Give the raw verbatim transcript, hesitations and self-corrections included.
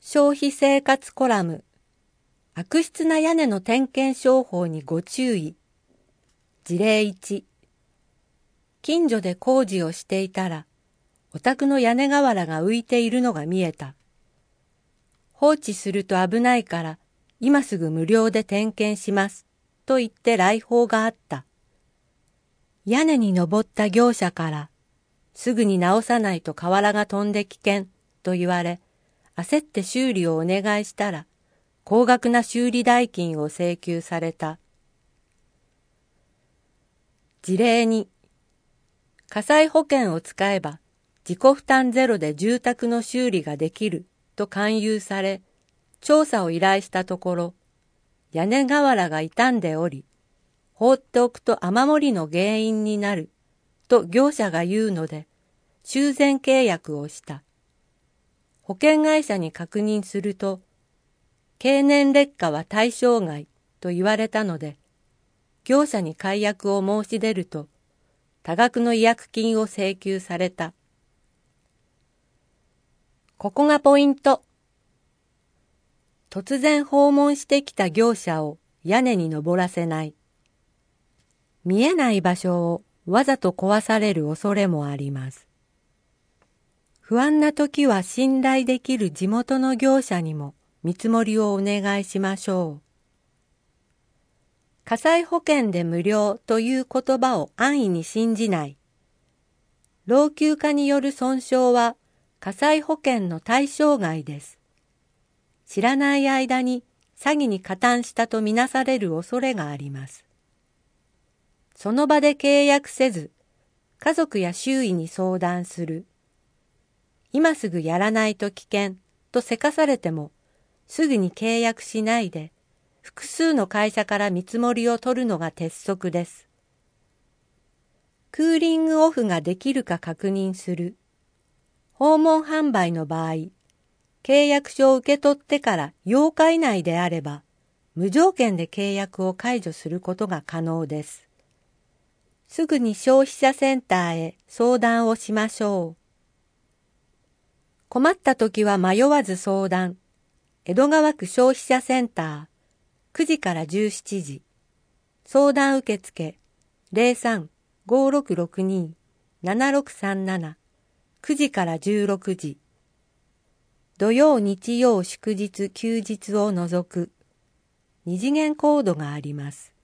消費生活コラム。悪質な屋根の点検商法にご注意。事例いち。近所で工事をしていたら、お宅の屋根瓦が浮いているのが見えた。放置すると危ないから、今すぐ無料で点検します。と言って来訪があった。屋根に登った業者から、すぐに直さないと瓦が飛んで危険と言われ、焦って修理をお願いしたら、高額な修理代金を請求された。事例に、火災保険を使えば自己負担ゼロで住宅の修理ができると勧誘され、調査を依頼したところ、屋根瓦が傷んでおり、放っておくと雨漏りの原因になると業者が言うので、修繕契約をした。保険会社に確認すると、経年劣化は対象外と言われたので、業者に解約を申し出ると、多額の違約金を請求された。ここがポイント。突然訪問してきた業者を屋根に登らせない。見えない場所をわざと壊される恐れもあります。不安な時は信頼できる地元の業者にも見積もりをお願いしましょう。火災保険で無料という言葉を安易に信じない。老朽化による損傷は火災保険の対象外です。知らない間に詐欺に加担したとみなされる恐れがあります。その場で契約せず、家族や周囲に相談する。今すぐやらないと危険とせかされても、すぐに契約しないで、複数の会社から見積もりを取るのが鉄則です。クーリングオフができるか確認する。訪問販売の場合、契約書を受け取ってからようか以内であれば、無条件で契約を解除することが可能です。すぐに消費者センターへ相談をしましょう。困った時は迷わず相談。江戸川区消費者センター、くじからじゅうしちじ。相談受付、ゼロさん ごーろくろくに ななろくさんなな、くじからじゅうろくじ。土曜、日曜、祝日、休日を除く。二次元コードがあります。